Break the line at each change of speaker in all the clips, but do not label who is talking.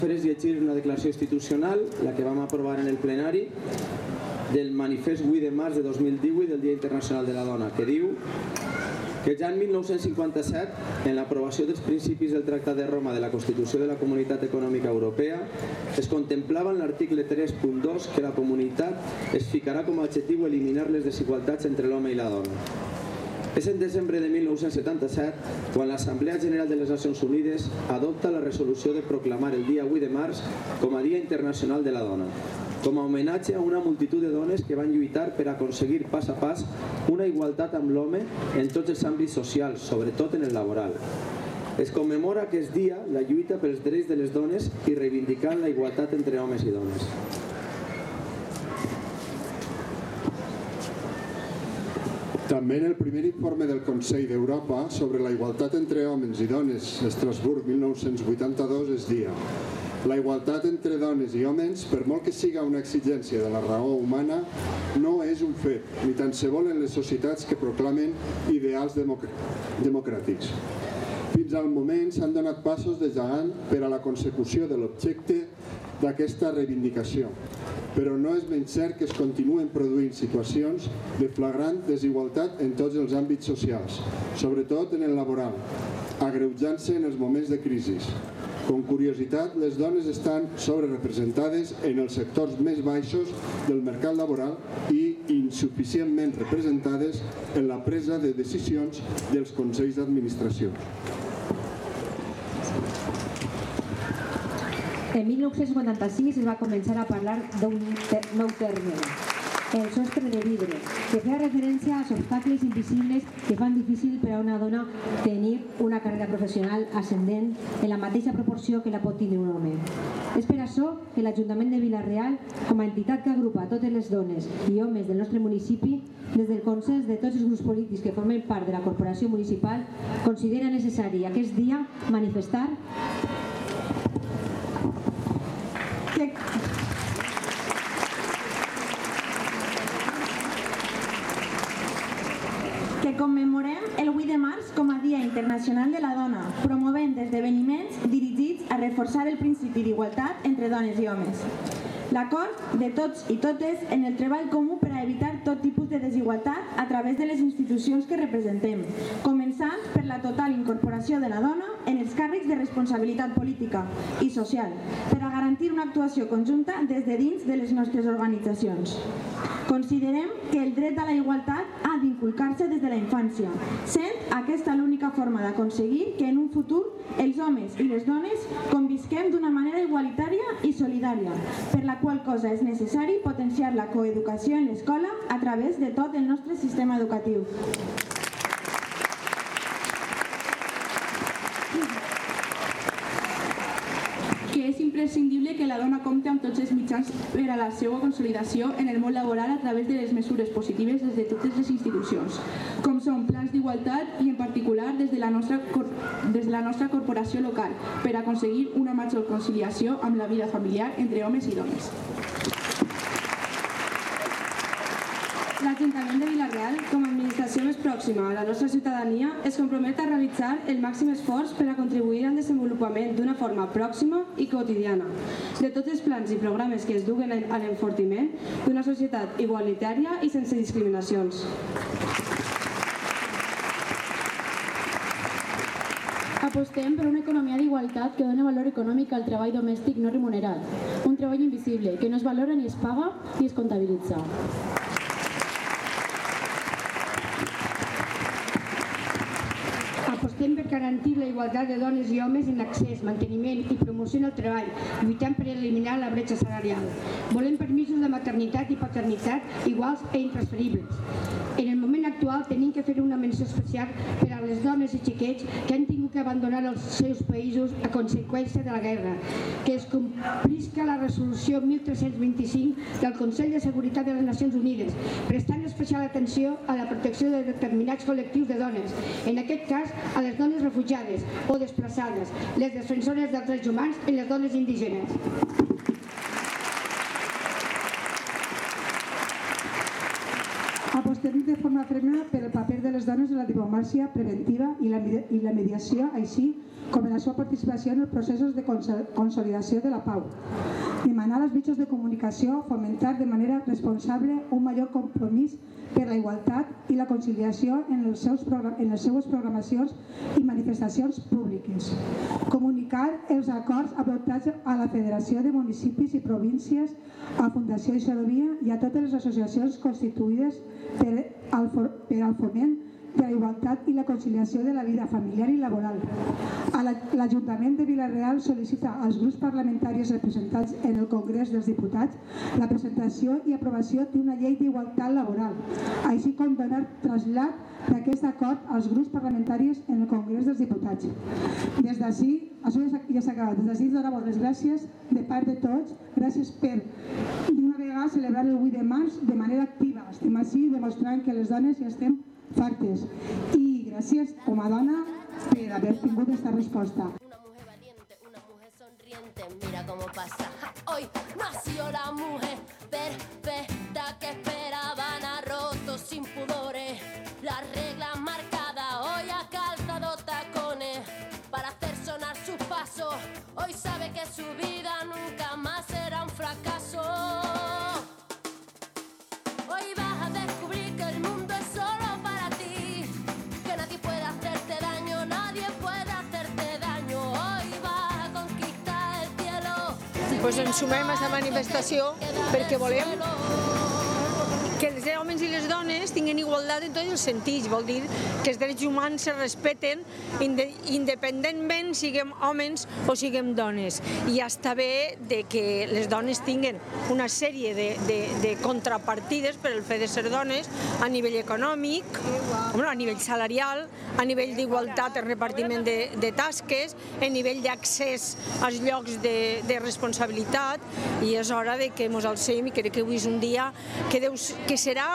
és llegir una declaració institucional, la que vam aprovar en el plenari, del manifest 8 de març de 2018 del Dia Internacional de la Dona, que diu que ja en 1957, en l'aprovació dels principis del Tractat de Roma de la Constitució de la Comunitat Econòmica Europea, es contemplava en l'article 3.2 que la comunitat es ficarà com a objectiu eliminar les desigualtats entre l'home i la dona. És en desembre de 1977 quan l'Assemblea General de les Nacions Unides adopta la resolució de proclamar el dia 8 de març com a Dia Internacional de la Dona, com a homenatge a una multitud de dones que van lluitar per aconseguir pas a pas una igualtat amb l'home en tots els àmbits socials, sobretot en el laboral. Es commemora aquest dia la lluita pels drets de les dones i reivindicant la igualtat entre homes i dones.
També en el primer informe del Consell d'Europa sobre la igualtat entre homes i dones, Estrasburg 1982, es dia: la igualtat entre dones i homes, per molt que siga una exigència de la raó humana, no és un fet, ni tan se vol en les societats que proclamen ideals democràtics. Fins al moment s'han donat passos de gegant per a la consecució de l'objecte d'aquesta reivindicació, però no és menys cert que es continuen produint situacions de flagrant desigualtat en tots els àmbits socials, sobretot en el laboral, agreujant-se en els moments de crisi. Com curiositat, les dones estan sobrerepresentades en els sectors més baixos del mercat laboral i insuficientment representades en la presa de decisions dels consells d'administració.
En 1956 es va començar a parlar d'un nou terme, el sostre de vidre, que feia referència als obstacles invisibles que fan difícil per a una dona tenir una carrera professional ascendent en la mateixa proporció que la pot tenir un home. És per això que l'Ajuntament de Vila-real, com a entitat que agrupa totes les dones i homes del nostre municipi, des del consens de tots els grups polítics que formen part de la corporació municipal, considera necessari aquest dia manifestar
que commemorem el 8 de març com a Dia Internacional de la Dona, promovent esdeveniments dirigits a reforçar el principi d'igualtat entre dones i homes. L'acord de tots i totes en el treball comú per a evitar tot tipus de desigualtat a través de les institucions que representem, començant per la total incorporació de la dona en els càrrecs de responsabilitat política i social, per a garantir una actuació conjunta des de dins de les nostres organitzacions. Considerem que el dret a la igualtat ha d'inculcar-se des de la infància, sent aquesta l'única forma d'aconseguir que en un futur els homes i les dones convisquem d'una manera igualitària i solidària, per la qual cosa és necessari potenciar la coeducació en l'escola a través de tot el nostre sistema educatiu.
Que és imprescindible que la dona compti amb tots els mitjans per a la seva consolidació en el món laboral a través de les mesures positives des de totes les institucions, com són plans d'igualtat i en particular des de la nostra corporació local, per aconseguir una major conciliació amb la vida familiar entre homes i dones.
L'Ajuntament de Vila-real, com a administració més pròxima a la nostra ciutadania, es compromet a realitzar el màxim esforç per a contribuir al desenvolupament d'una forma pròxima i quotidiana de tots els plans i programes que es duguen a l'enfortiment d'una societat igualitària i sense discriminacions.
Apostem per una economia d'igualtat que dona valor econòmic al treball domèstic no remunerat, un treball invisible que no es valora ni es paga ni es comptabilitza.
Apostem per garantir la igualtat de dones i homes en l'accés, manteniment i promoció en el treball, lluitant per eliminar la bretxa salarial. Volem permisos de maternitat i paternitat iguals i intransferibles. En el moment actual tenim que fer una menció especial per a les dones i xiquets que han tingut que abandonar els seus països a conseqüència de la guerra, que es complisca la resolució 1325 del Consell de Seguretat de les Nacions Unides, prestant especial atenció a la protecció de determinats col·lectius de dones, en aquest cas a les dones refugiades o desplaçades, les defensores dels drets humans i les dones indígenes.
Apostem de forma ferma per el paper de les dones en la diplomàcia preventiva i la mediació, així com en la seva participació en els processos de consolidació de la pau. Demanar als mitjans de comunicació fomentar de manera responsable un major compromís per la igualtat i la conciliació en les seues programacions i manifestacions públiques. Comunicar els acords adoptats a la Federació de Municipis i Províncies, a Fundació Ixerovia i a totes les associacions constituïdes per al foment de la igualtat i la conciliació de la vida familiar i laboral. L'Ajuntament de Vila-real sol·licita als grups parlamentaris representats en el Congrés dels Diputats la presentació i aprovació d'una llei d'igualtat laboral, així com donar trasllat d'aquest acord als grups parlamentaris en el Congrés dels Diputats. Des d'ací, això ja s'ha acabat, des d'ací donem les gràcies de part de tots, gràcies per d'una vegada celebrar el 8 de març de manera activa. Estem així demostrant que les dones ja estem fartes. I gràcies com a dona per haver tingut aquesta resposta.
Una mujer valiente, una mujer sonriente, mira cómo pasa. Hoy nació la mujer perfecta que esperaban, ha roto sin pudores las reglas marcadas, hoy ha calzado tacones para hacer sonar sus pasos, hoy sabe que su vida nunca más será un fracaso. Hoy vas a descubrir que el mundo es solo para ti, que nadie puede hacerte daño, nadie puede hacerte daño. Hoy vas a conquistar el cielo.
Pues ens sumem a aquesta manifestació perquè volem que els homes i les dones tinguin igualtat en tots els sentits. Vol dir que els drets humans se respeten independentment siguem homes o siguem dones. I ja està bé que les dones tinguin una sèrie de contrapartides per el fet de ser dones a nivell econòmic, a nivell salarial, a nivell d'igualtat en repartiment de tasques, a nivell d'accés als llocs de responsabilitat, i és hora que ens alcem i crec que avui és un dia que serà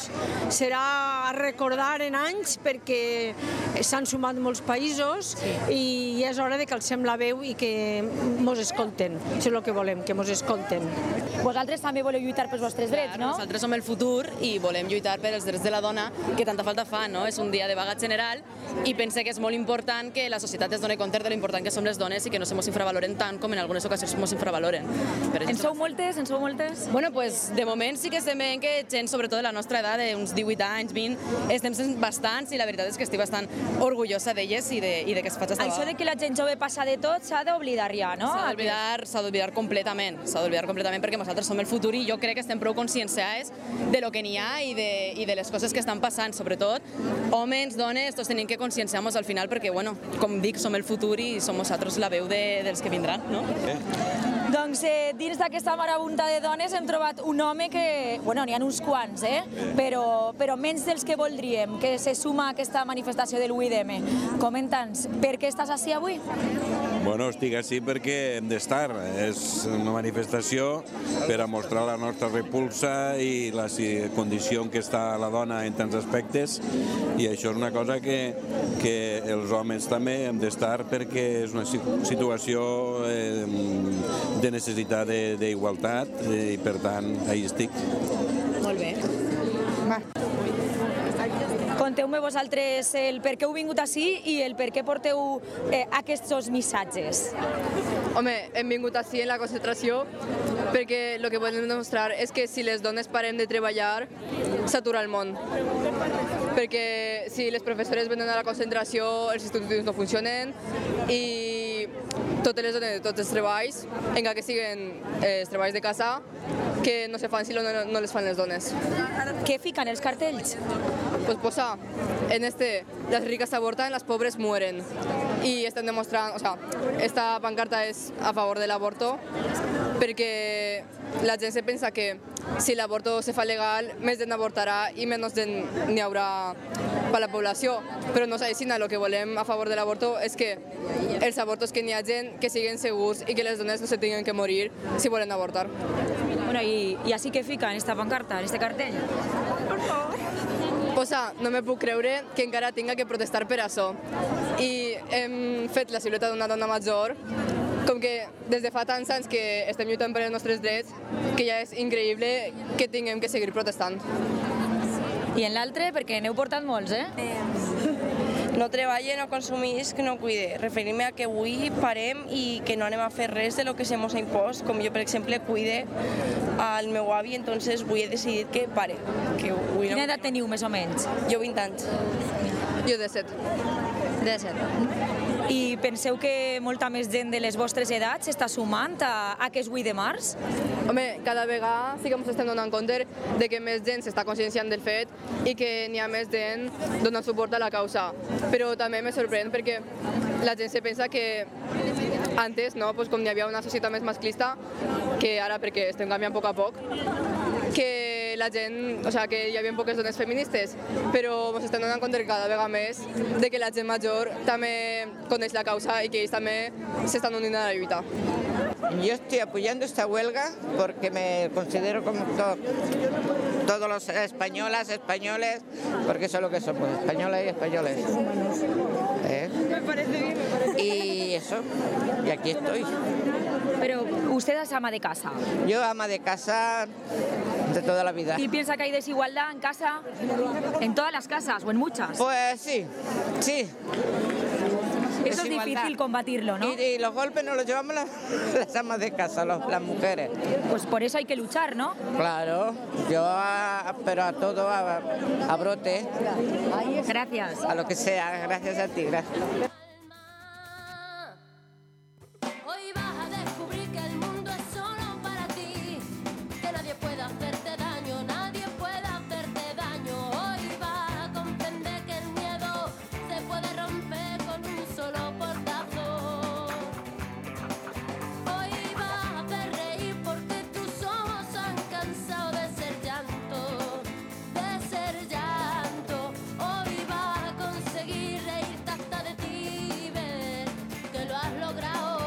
a recordar en anys perquè s'han sumat molts països i és hora que alcem la veu i que ens escolten. Això és el que volem, que ens escolten.
Vosaltres també voleu lluitar pels vostres drets, no?
Nosaltres som el futur i volem lluitar per els drets de la dona, que tanta falta fa, no? És un dia de vaga general i pense que és molt important que la societat es doni compte de l'important que som les dones i que no se mos infravaloren tant com en algunes ocasions mos infravaloren.
En sou moltes? En sou moltes?
Bueno, pues de moment sí que estem veient que gent, sobretot de la nostra edat, d'uns 18 anys, 20, estem sent bastants i la veritat és que estic bastant orgullosa d'elles i de que es faig esta vaga.
Això de que la gent jove passa de tot s'ha d'oblidar ja, no?
S'ha d'oblidar completament, perquè nosaltres som el futur i jo crec que estem prou conscienciats de lo que n'hi ha i de les coses que estan passant, sobretot homes, dones, tots tenim que conscienciar-nos al final perquè, bueno, com dic, som el futur i som nosaltres la veu dels que vindran, no?
Doncs dins d'aquesta marabunta de dones hem trobat un home que, bueno, n'hi ha uns quants, però menys dels que voldríem, que se suma a aquesta manifestació del 8M. Comenta'ns, per què estàs ací avui?
Bueno, estic ací perquè hem d'estar. És una manifestació per a mostrar la nostra repulsa i la condició en què està la dona en tants aspectes, i això és una cosa que els homes també hem d'estar perquè és una situació de necessitat d'igualtat i per tant ahí estic.
Molt bé. Conteu-me vosaltres el per què heu vingut ací i el per què porteu aquests missatges.
Home, hem vingut ací en la concentració perquè el que volem demostrar és que si les dones parem de treballar, s'atura el món. Perquè si les professores venen a la concentració, els instituts no funcionen i totes les dones de tots els treballs, encara que siguin els treballs de casa, que no se fan si no les fan les dones.
Què fiquen els cartells?
Pues posa, en las ricas abortan, las pobres mueren. Y están demostrando, o sea, esta pancarta es a favor del aborto, perquè la gent se pensa que si l'aborto se fa legal, més gent avortarà i menys gent n'hi haurà per la població. Però no és així, el que volem a favor de l'aborto és que els abortos que n'hi ha gent que siguin segurs i que les dones no se tinguin que morir si volen avortar.
Bueno, i així que fica en esta pancarta, en este cartell? Por favor.
Posa, no me puc creure que encara tinga que protestar per això. I hem fet la silueta d'una dona major, com que des de fa tants anys que estem lluitant per els nostres drets, que ja és increïble que tinguem que seguir protestant.
I en l'altre, perquè n'heu portat molts,
no treballe, no consumisc, no cuide. Referim-me a que avui parem i que no anem a fer res de lo que se mos ha impost, com jo, per exemple, cuide al meu avi, entonces avui he decidit que pare.
Quina edat teniu, més o menys?
Jo 20 anys.
Jo 17.
17. I penseu que molta més gent de les vostres edats s'està sumant a aquest 8 de març?
Home, cada vegada sí que ens estem donant compte de que més gent s'està conscienciant del fet i que n'hi ha més gent donant suport a la causa. Però també me sorprèn perquè la gent se pensa que antes, no, pues com hi havia una societat més masclista, que ara perquè estem canviant a poc, que la gent, o sea, que hi havia poques dones feministes, però ens estem donant compte cada vegada més de que la gent major també coneix la causa y que ellos también se están uniendo a la lucha.
Yo estoy apoyando esta huelga porque me considero como todos los españoles, porque eso es lo que somos, españolas y españoles.
Me parece bien,
Y eso, y aquí estoy.
Pero usted es ama de casa.
Yo ama de casa de toda la vida.
¿Y piensa que hay desigualdad en casa? ¿En todas las casas o en muchas?
Pues sí.
Eso es difícil combatirlo, ¿no?
Y los golpes nos los llevamos las amas de casa, las mujeres.
Pues por eso hay que luchar, ¿no?
Claro, pero a todo, a brote.
Gracias.
A lo que sea, gracias a ti, gracias.
Hoy vas a descubrir que el mundo es solo para ti, que nadie puede hacerte daño, nadie puede hacerte daño. Hoy vas a comprender que el miedo se puede romper con un solo portazo. Hoy vas a hacer reír porque tus ojos han cansado de ser llanto, de ser llanto. Hoy vas a conseguir reírte hasta de ti y ver que lo has logrado.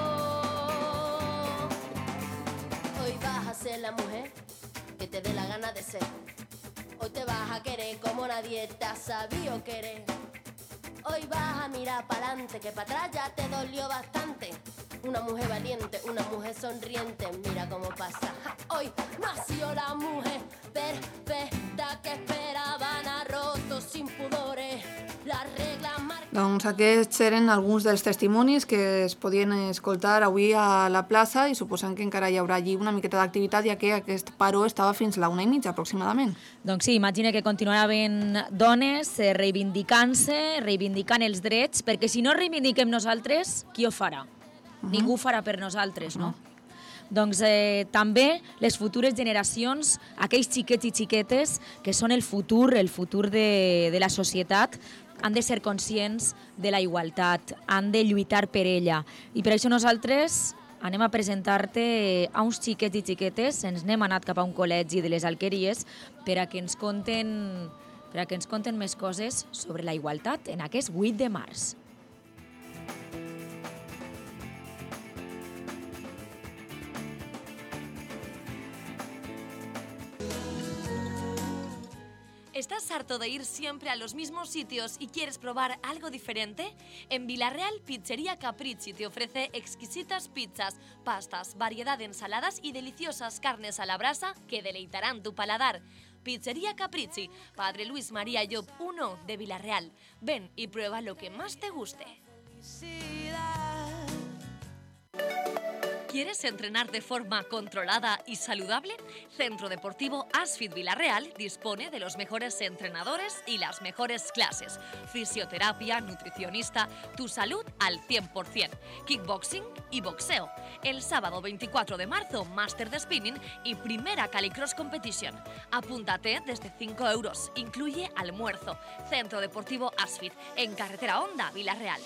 Hoy vas a ser la mujer que te dé la gana de ser. Hoy te vas a querer como nadie te ha sabido querer. Hoy vas a mirar para adelante, que para atrás ya te dolió bastante. Una mujer valiente, una mujer sonriente, mira cómo pasa. Hoy nació la mujer perfecta que esperaban a rotos sin pudores. Las reglas marcan...
Doncs aquests eren alguns dels testimonis que es podien escoltar avui a la plaça i suposant que encara hi haurà allí una miqueta d'activitat, ja que aquest paró estava fins a la 1:30 aproximadament.
Doncs sí, imagina que continuarà havent dones reivindicant-se, reivindicant els drets, perquè si no reivindiquem nosaltres, qui ho farà? Ningú farà per nosaltres, no? Doncs també les futures generacions, aquells xiquets i xiquetes que són el futur de la societat, han de ser conscients de la igualtat, han de lluitar per ella. I per això nosaltres anem a presentar-te a uns xiquets i xiquetes, ens n'hem anat cap a un col·legi de les Alqueries per a que ens conten més coses sobre la igualtat en aquest 8 de març.
¿Estás harto de ir siempre a los mismos sitios y quieres probar algo diferente? En Villarreal, Pizzería Capricci te ofrece exquisitas pizzas, pastas, variedad de ensaladas y deliciosas carnes a la brasa que deleitarán tu paladar. Pizzería Capricci, Padre Luis María Llop 1 de Villarreal. Ven y prueba lo que más te guste. ¿Quieres entrenar de forma controlada y saludable? Centro Deportivo Asfit Villarreal dispone de los mejores entrenadores y las mejores clases. Fisioterapia, nutricionista, tu salud al 100%. Kickboxing y boxeo. El sábado 24 de marzo, máster de spinning y primera Calicross Competition. Apúntate desde 5 €. Incluye almuerzo. Centro Deportivo Asfit, en Carretera Honda, Villarreal.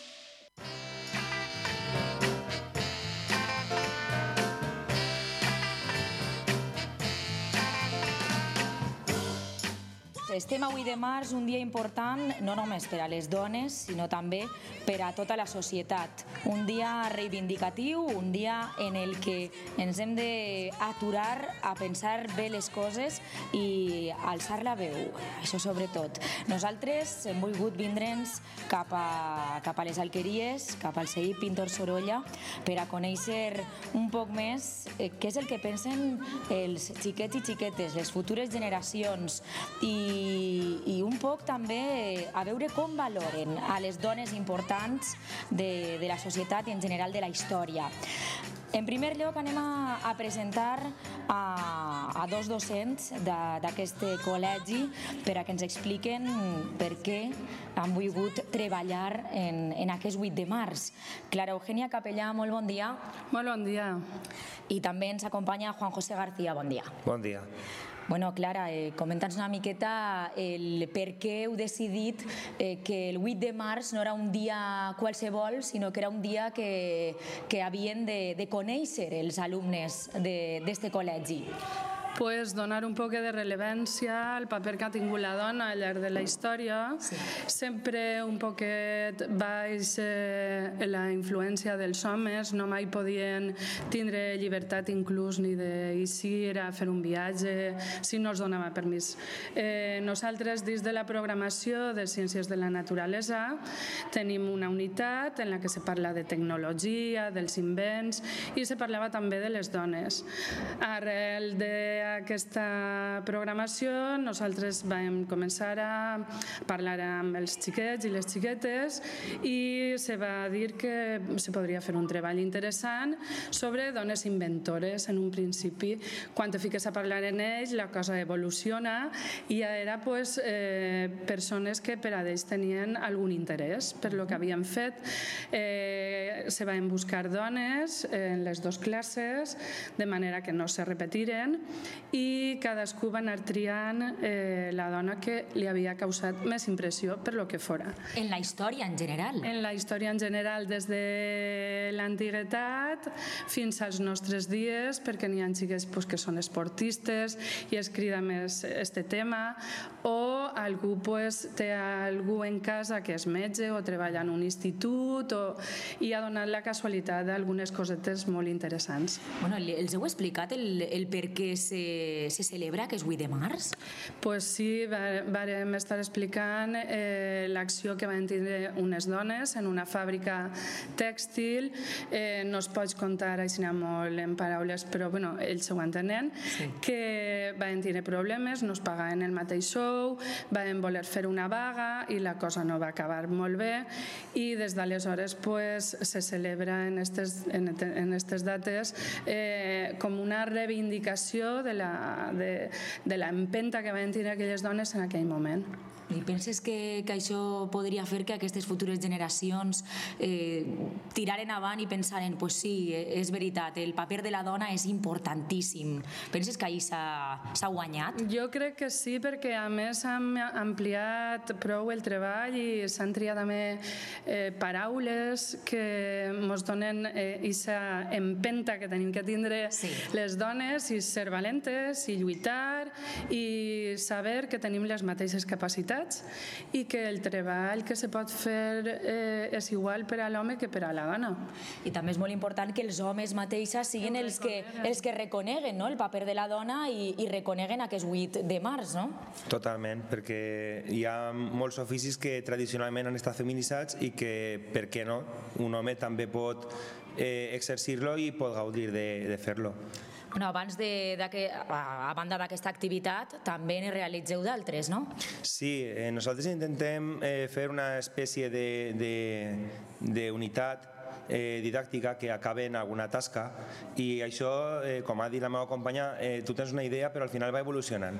Estem avui de març, un dia important no només per a les dones, sinó també per a tota la societat. un dia reivindicatiu, un dia en el que ens hem d'aturar a pensar bé les coses i alçar la veu, això sobretot. Nosaltres hem volgut vindre'ns cap a les Alqueries, cap al CEIP Pintor Sorolla, per a conèixer un poc més què és el que pensen els xiquets i xiquetes, les futures generacions, i un poc també a veure com valoren a les dones importants de la societat i en general de la història. En primer lloc anem a presentar a dos docents d'aquest col·legi per a que ens expliquen per què han volgut treballar en aquest 8 de març. Clara Eugènia Capellà, molt bon dia.
Molt bon dia.
I també ens acompanya Juan José García, bon dia.
Bon dia.
Bueno, Clara, comenta'ns una miqueta el per què heu decidit que el 8 de març no era un dia qualsevol, sinó que era un dia que havien de conèixer els alumnes d'este col·legi.
Pues donar un poc de rellevància al paper que ha tingut la dona al llarg de la història. Sempre un poquet baix la influència dels homes, no mai podien tindre llibertat inclús ni d'eixir a fer un viatge si no els donava permís. Nosaltres, dins de la programació de Ciències de la Naturalesa, tenim una unitat en la que se parla de tecnologia, dels invents, i se parlava també de les dones. Arrel d'aquesta programació nosaltres vam començar a parlar amb els xiquets i les xiquetes i se va dir que se podria fer un treball interessant sobre dones inventores en un principi. Quan te fiques a parlar en ells la cosa evoluciona i ja era persones que per a ells tenien algun interès per lo que havien fet. Se van buscar dones en les dues classes de manera que no se repetiren i cadascú va anar triant la dona que li havia causat més impressió per lo que fora.
En la història en general? En
la història en general, des de l'antiguitat fins als nostres dies, perquè n'hi ha xiques que són esportistes i es crida més este tema, o algú té algú en casa que és metge o treballa en un institut i ha donat la casualitat d'algunes cosetes molt interessants.
Els heu explicat el per què se celebra aquest 8 de març?
Pues sí, vam estar explicant l'acció que van tindre unes dones en una fàbrica tèxtil. No es pot contar així molt en paraules, però ells ho entenen, que van tenir problemes, no es pagaven el mateix sou, van voler fer una vaga i la cosa no va acabar molt bé i des d'aleshores se celebra en aquestes dates com una reivindicació de l'empenta que van tenir aquelles dones en aquell moment.
I penses que això podria fer que aquestes futures generacions tiraren avant i pensaren, pues sí, és veritat, el paper de la dona és importantíssim. Penses que ahir s'ha guanyat?
Jo crec que sí, perquè a més han ampliat prou el treball i s'han triat també paraules que ens donen aquesta empenta que tenim que tindre les dones i ser valentes i lluitar i saber que tenim les mateixes capacitats i que el treball que se pot fer és igual per a l'home que per a la dona.
I també és molt important que els homes mateixos siguin els que reconeguen el paper de la dona i reconeguen aquest 8 de març, no?
Totalment, perquè hi ha molts oficis que tradicionalment han estat feminitzats i que, per què no, un home també pot exercir-lo i pot gaudir de fer-lo.
A banda d'aquesta activitat, també ne realitzeu d'altres, no?
Sí, nosaltres intentem fer una espècie d'unitat didàctica que acabe en alguna tasca i això, com ha dit la meva companya, tu tens una idea però al final va evolucionant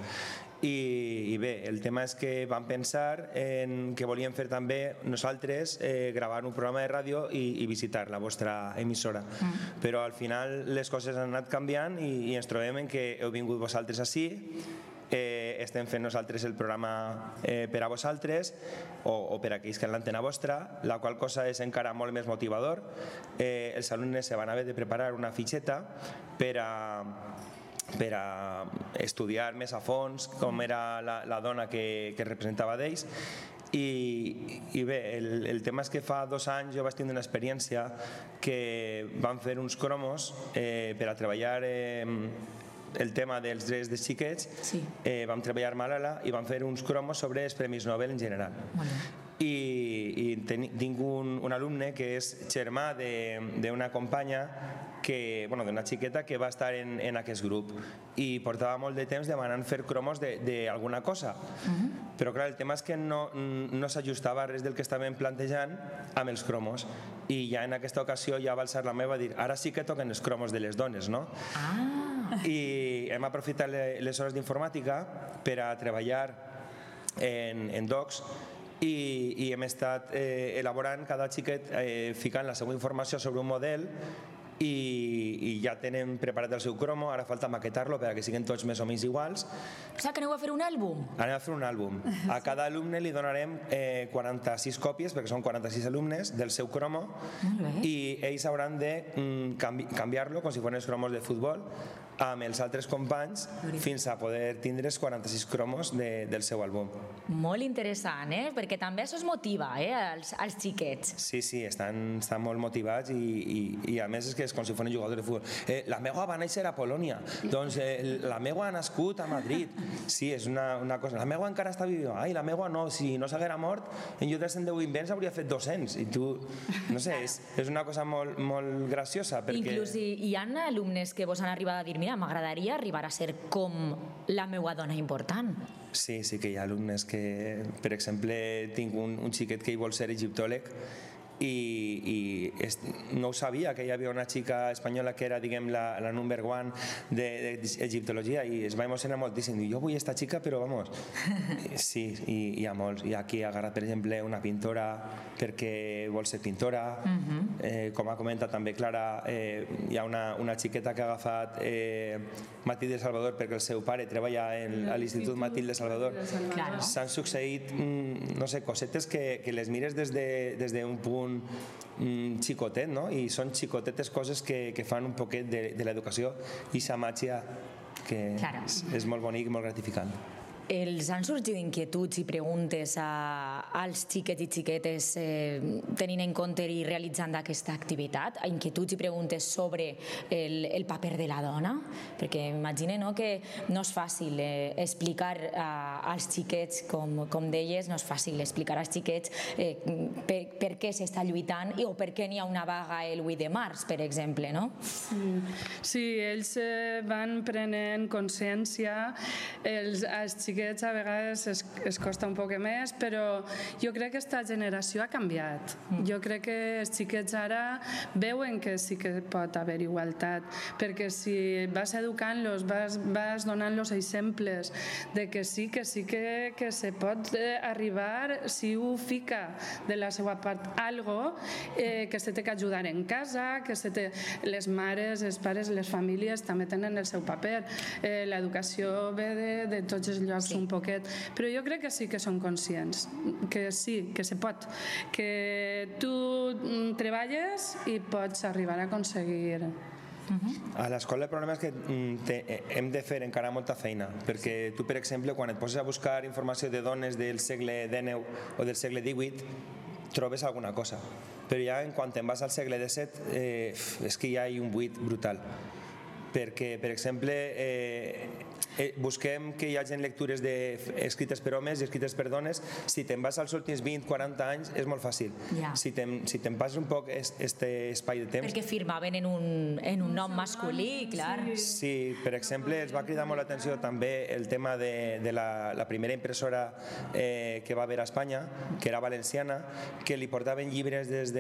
i bé, el tema és que vam pensar que volíem fer també nosaltres gravar un programa de ràdio i visitar la vostra emissora, però al final les coses han anat canviant i ens trobem en que heu vingut vosaltres ací, estem fent nosaltres el programa per a vosaltres o per a aquells que han l'antena vostra, la qual cosa és encara molt més motivador. Els alumnes se van haver de preparar una fitxeta per a estudiar més a fons com era la dona que representava d'ells I bé, el tema és que fa 2 anys jo vaig tindre una experiència que vam fer uns cromos per a treballar el tema dels drets dels xiquets. Vam treballar a Malala i vam fer uns cromos sobre els Premis Nobel en general. I tinc un alumne que és germà d'una companya, d'una xiqueta que va estar en aquest grup i portava molt de temps demanant fer cromos d'alguna cosa, però clar, el tema és que no s'ajustava res del que estàvem plantejant amb els cromos, i ja en aquesta ocasió ja va alçar la meva a dir, ara sí que toquen els cromos de les dones, no? I hem aprofitat les hores d'informàtica per a treballar en docs i hem estat elaborant cada xiquet ficant la seva informació sobre un model i ja tenen preparat el seu cromo, ara falta maquetar-lo perquè siguin tots més o menys iguals.
O sigui que aneu a fer un àlbum?
Anem a fer un àlbum. A cada alumne li donarem 46 còpies, perquè són 46 alumnes, del seu cromo, i ells hauran de canviar-lo com si fossin els cromos de futbol amb els altres companys fins a poder tindre els 46 cromos del seu àlbum.
Molt interessant, perquè també això es motiva als xiquets.
Sí, estan molt motivats i a més és que és com si fossin jugadors de futbol. La meva va néixer a Polònia, doncs la meva ha nascut a Madrid. Sí, és una cosa. La meva encara està viva. Ai, la meva no, si no s'haguera mort, en lloc de 110 invents hauria fet 200. I tu, no sé, és una cosa molt graciosa.
Inclús hi ha alumnes que vos han arribat a dir, mira, m'agradaria arribar a ser com la meva dona important.
Sí que hi ha alumnes que, per exemple, tinc un xiquet que hi vol ser egiptòleg i no ho sabia, que hi havia una xica espanyola que era, diguem, la number one d'egiptologia, i es va emocionar moltíssim. Diu, jo vull esta xica, però vamos. Sí, hi ha molts. I aquí ha agarrat, per exemple, una pintora perquè vol ser pintora. Com ha comentat també Clara, hi ha una xiqueta que ha agafat Matilde Salvador perquè el seu pare treballa a l'Institut Matilde Salvador. S'han succeït, no sé, cosetes que les mires des d'un punt xicotet, no? I són xicotetes coses que fan un poquet de l'educació i sa màgia que és molt bonic i molt gratificant.
Els han sorgit inquietuds i preguntes als xiquets i xiquetes tenint en compte i realitzant aquesta activitat? Inquietuds i preguntes sobre el paper de la dona? Perquè imagine que no és fàcil explicar als xiquets, com deies, no és fàcil explicar als xiquets per què s'està lluitant o per què n'hi ha una vaga el 8 de març, per exemple, no?
Sí, ells van prenent consciència, els xiquets a vegades es costa un poc més, però jo crec que aquesta generació ha canviat. Jo crec que els xiquets ara veuen que sí que pot haver igualtat, perquè si vas educant-los, vas donant-los exemples de que sí que se pot arribar, si ho fica de la seva part algo, que se té que ajudar en casa, que les mares, els pares, les famílies també tenen el seu paper. L'educació ve de tots els llocs un poquet, però jo crec que sí que són conscients, que sí, que se pot, que tu treballes i pots arribar a aconseguir.
A l'escola el problema és que hem de fer encara molta feina, perquè tu, per exemple, quan et poses a buscar informació de dones del segle XIX o del segle XVIII, trobes alguna cosa, però ja quan te'n vas al segle XVII és que ja hi ha un buit brutal, perquè, per exemple, busquem que hi hagin lectures escrites per homes i escrites per dones. Si te'n vas als últims 20-40 anys és molt fàcil. Si te'n passes un poc aquest espai de temps...
Perquè firmaven en un nom masculí, clar.
Sí, per exemple, ens va cridar molt l'atenció també el tema de la primera impressora que va haver a Espanya, que era valenciana, que li portaven llibres des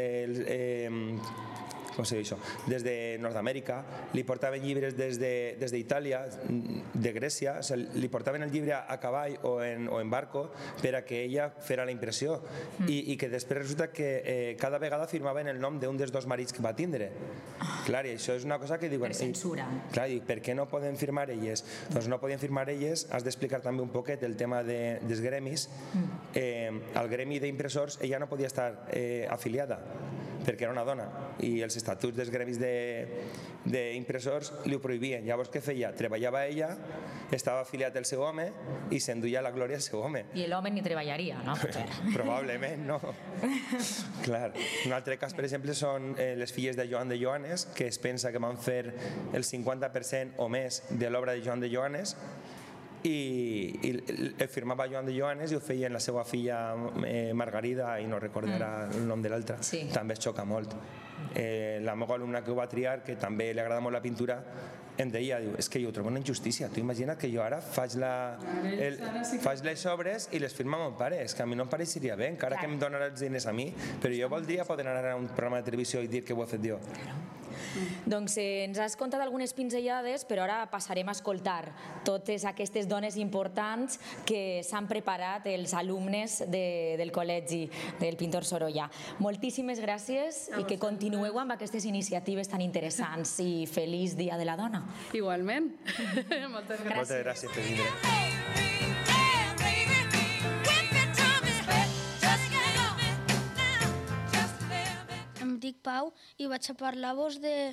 de Nord-Amèrica, li portaven llibres des d'Itàlia, de Grècia, li portaven el llibre a cavall o en barco per a que ella fera la impressió, i que després resulta que cada vegada firmaven el nom d'un dels dos marits que va tindre. Clar, i això és una cosa que diuen...
Per censura.
Clar, i per què no poden firmar elles? Doncs no podien firmar elles, has d'explicar també un poquet el tema dels gremis. Al gremi d'impressors ella no podia estar afiliada, perquè era una dona i els estatuts dels gremis d'impressors li ho prohibien. Llavors què feia? Treballava ella, estava afiliat al seu home i s'enduia la glòria al seu home.
I l'home ni treballaria, no?
Probablement, no. Clar. Un altre cas, per exemple, són les filles de Joan de Joanes, que es pensa que van fer el 50% o més de l'obra de Joan de Joanes, i firmava Joan de Joanes i ho feia la seva filla Margarida, i no recordarà el nom de l'altra. També es xoca molt. La meva alumna que ho va triar, que també li agrada molt la pintura, em deia, és que jo ho trobo una injustícia. Tu imagina't que jo ara faig les obres i les firma mon pare. És que a mi no em pareixeria bé, encara que em donarà els diners a mi, però jo voldria poder anar a un programa de televisió i dir que ho he fet jo.
Doncs ens has contat algunes pinzellades, però ara passarem a escoltar totes aquestes dones importants que s'han preparat els alumnes del col·legi del pintor Sorolla. Moltíssimes gràcies i que continueu amb aquestes iniciatives tan interessants i feliç Dia de la Dona.
Igualment. Moltes gràcies.
Moltes gràcies per vindre.
Em dic Pau i vaig a parlar-vos de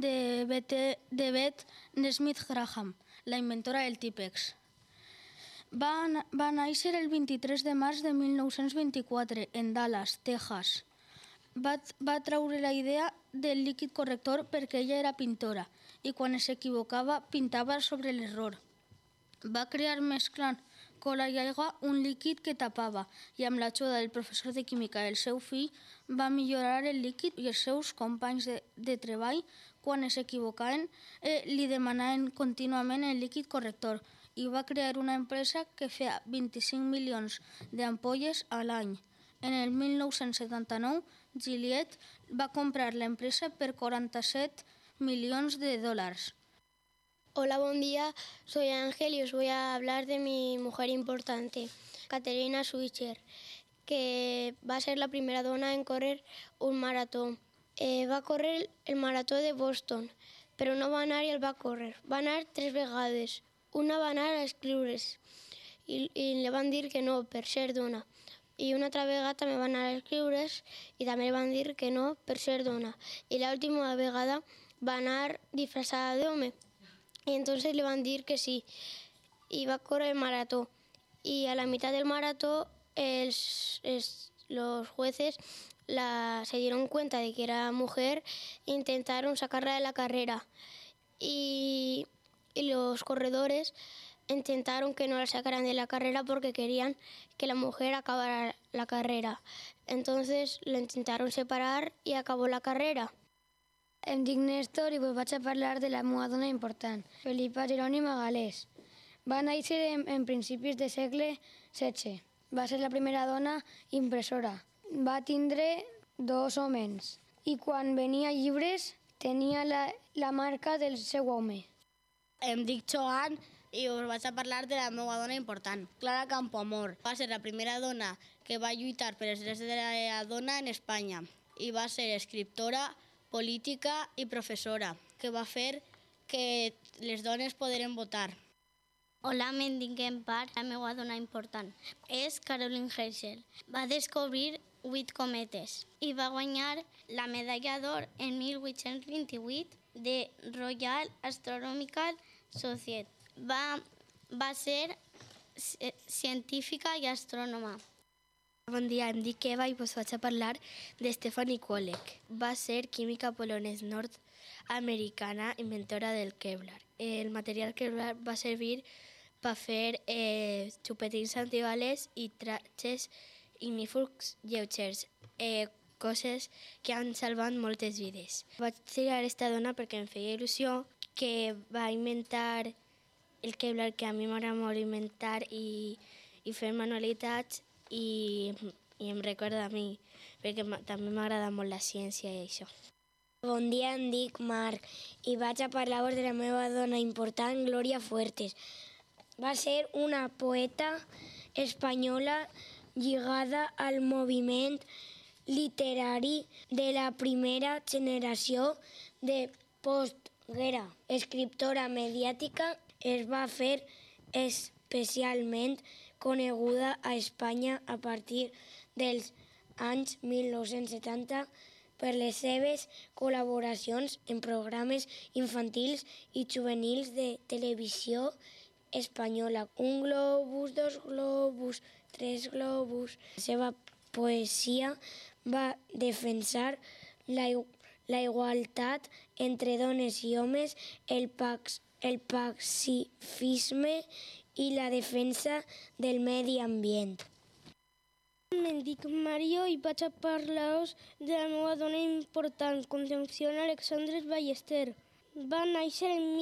Beth Nesmith Graham, la inventora del típex. Va néixer el 23 de març de 1924 en Dallas, Texas. Va treure la idea del líquid corrector perquè ella era pintora i quan s'equivocava pintava sobre l'error. Va crear mesclant cola i aigua un líquid que tapava i amb l'ajuda del professor de química del seu fill va millorar el líquid i els seus companys de treball quan s'equivocaven li demanaven contínuament el líquid corrector i va crear una empresa que feia 25 milions d'ampolles a l'any. En el 1979, Gillette va comprar l'empresa per 47 millones de dólares.
Hola, buen día. Soy Ángel y os voy a hablar de mi mujer importante, Caterina Switzer, que va a ser la primera dona en correr un maratón. Va a correr el marató de Boston, però no va anar i el va córrer. Va anar 3 vegades. Una va anar a escriure's i li van dir que no per ser dona. I una altra vegada també va anar a escriure's i també li van dir que no per ser dona. I l'última vegada va anar disfressada d'home. Y entonces le van a decir que sí, y va a correr el maratón. Y a la mitad del maratón los jueces se dieron cuenta de que era mujer e intentaron sacarla de la carrera. Y los corredores intentaron que no la sacaran de la carrera porque querían que la mujer acabara la carrera. Entonces la intentaron separar y acabó la carrera.
Em dic Néstor i vos vaig a parlar de la meva dona important, Felipa Jerònima Galés. Va néixer en principis del segle XVI. Va ser la primera dona impressora. Va tindre 2 homes i quan venia llibres tenia la marca del seu home.
Em dic Joan i us vaig a parlar de la meva dona important, Clara Campoamor. Va ser la primera dona que va lluitar per els drets de la dona en Espanya i va ser escriptora, política i professora, que va fer que les dones poderen votar.
Hola, me'n dic Empar, la meva dona important és Caroline Herschel. Va descobrir 8 cometes i va guanyar la medalla d'or en 1828 de Royal Astronomical Society. Va ser científica i astrònoma.
Bon dia, em dic Eva i vos vaig a parlar de Stephanie Kwolek. Va ser química polonesa nord-americana, inventora del Kevlar. El material Kevlar va servir per fer xupetins antibales i tratges ignífugs lleugers, coses que han salvat moltes vides. Vaig triar aquesta dona perquè em feia il·lusió, que va inventar el Kevlar, que a mi m'agrada molt inventar i fer manualitats, i em recorda a mi, perquè també m'agrada molt la ciència i això.
Bon dia, em dic Marc i vaig a parlar-vos de la meva dona important, Gloria Fuertes. Va ser una poeta espanyola lligada al moviment literari de la primera generació de postguerra. Escriptora mediàtica, es va fer especialment coneguda a Espanya a partir dels anys 1970 per les seves col·laboracions en programes infantils i juvenils de televisió espanyola. Un globus, dos globus, tres globus. La seva poesia va defensar la igualtat entre dones i homes, el pacifisme i la defensa del medi ambient. Em dic Mario i vaig a parlar-vos de la meva dona important, Concepción Alexandres Ballester. Va néixer en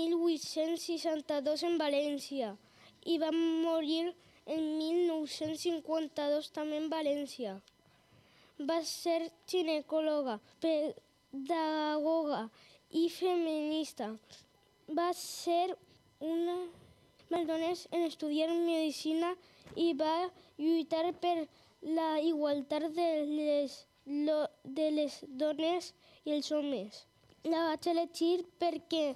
1862 en València i va morir en 1952 també en València. Va ser ginecòloga, pedagoga i feminista. Va ser una de les dones en estudiar medicina i va lluitar per la igualtat de les dones i els homes. La vaig elegir perquè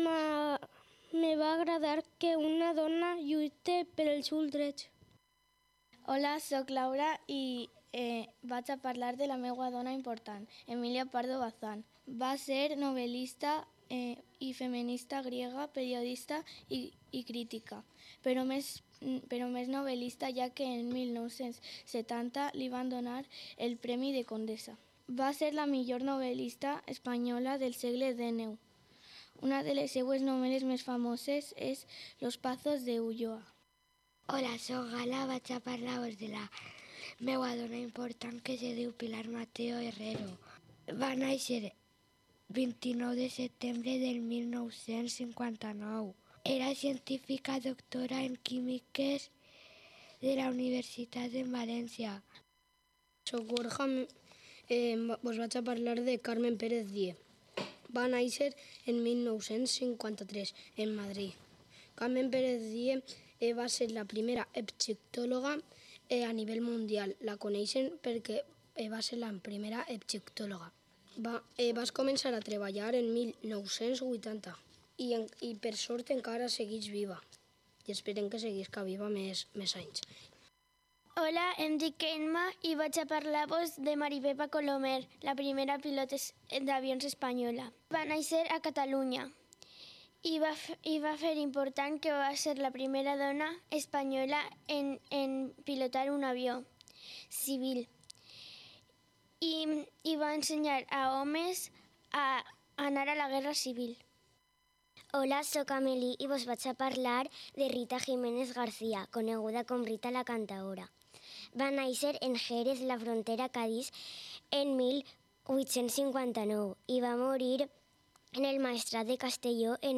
me va agradar que una dona lluite per els seus drets.
Hola, soc Laura i vaig a parlar de la meva dona important, Emilia Pardo Bazán. Va ser novel·lista i feminista griega, periodista i crítica, però més novel·lista, ja que en 1970 li van donar el Premi de Condesa. Va ser la millor novel·lista espanyola del segle XIX. Una de les seues novel·les més famoses és Los Pazos de Ulloa.
Hola, soc Gala, vaig a parlar-vos de la meva dona important que se diu Pilar Mateo Herrero. Va néixer el 29 de setembre del 1959. Era científica doctora en químiques de la Universitat de València.
Soc Borja, vos vaig a parlar de Carmen Pérez Díez. Va néixer en 1953 en Madrid. Carmen Pérez Díez va ser la primera egiptòloga a nivell mundial. La coneixen perquè va ser la primera egiptòloga. Vas començar a treballar en 1980 i per sort encara segueix viva. I esperem que seguisca viva més anys.
Hola, em dic Emma i vaig a parlar-vos de Maripepa Colomer, la primera pilota d'avions espanyola. Va néixer a Catalunya i va fer important que va ser la primera dona espanyola en pilotar un avió civil. I va ensenyar a homes a anar a la guerra civil. Hola, soc Amélie i vos vaig a parlar de Rita Jiménez García, coneguda com Rita la cantaora. Va néixer en Jerez, la frontera Cadís, en 1859 i va morir en el Maestrat de Castelló en